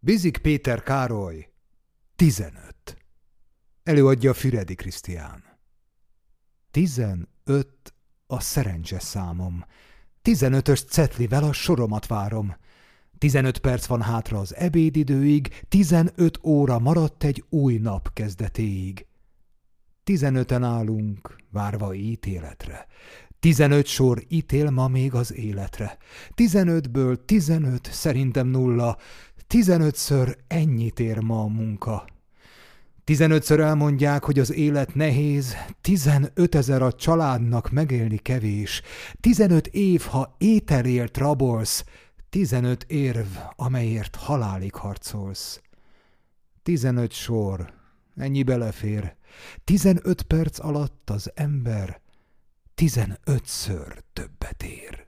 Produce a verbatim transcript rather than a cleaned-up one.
Bizik Péter Károly, tizenöt. Előadja Füredi Krisztián. Tizenöt a szerencse számom. Tizenötös cetlivel a soromat várom. Tizenöt perc van hátra az ebédidőig, tizenöt óra maradt egy új nap kezdetéig. Tizenöten állunk, várva ítéletre. Tizenöt sor ítél ma még az életre. Tizenötből tizenöt, szerintem nulla. Tizenötször ennyit ér ma a munka. Tizenötször elmondják, hogy az élet nehéz, tizenötezer a családnak megélni kevés, tizenöt év, ha ételért rabolsz, tizenöt érv, amelyért halálig harcolsz. Tizenöt sor, ennyi belefér, tizenöt perc alatt az ember tizenötször többet ér.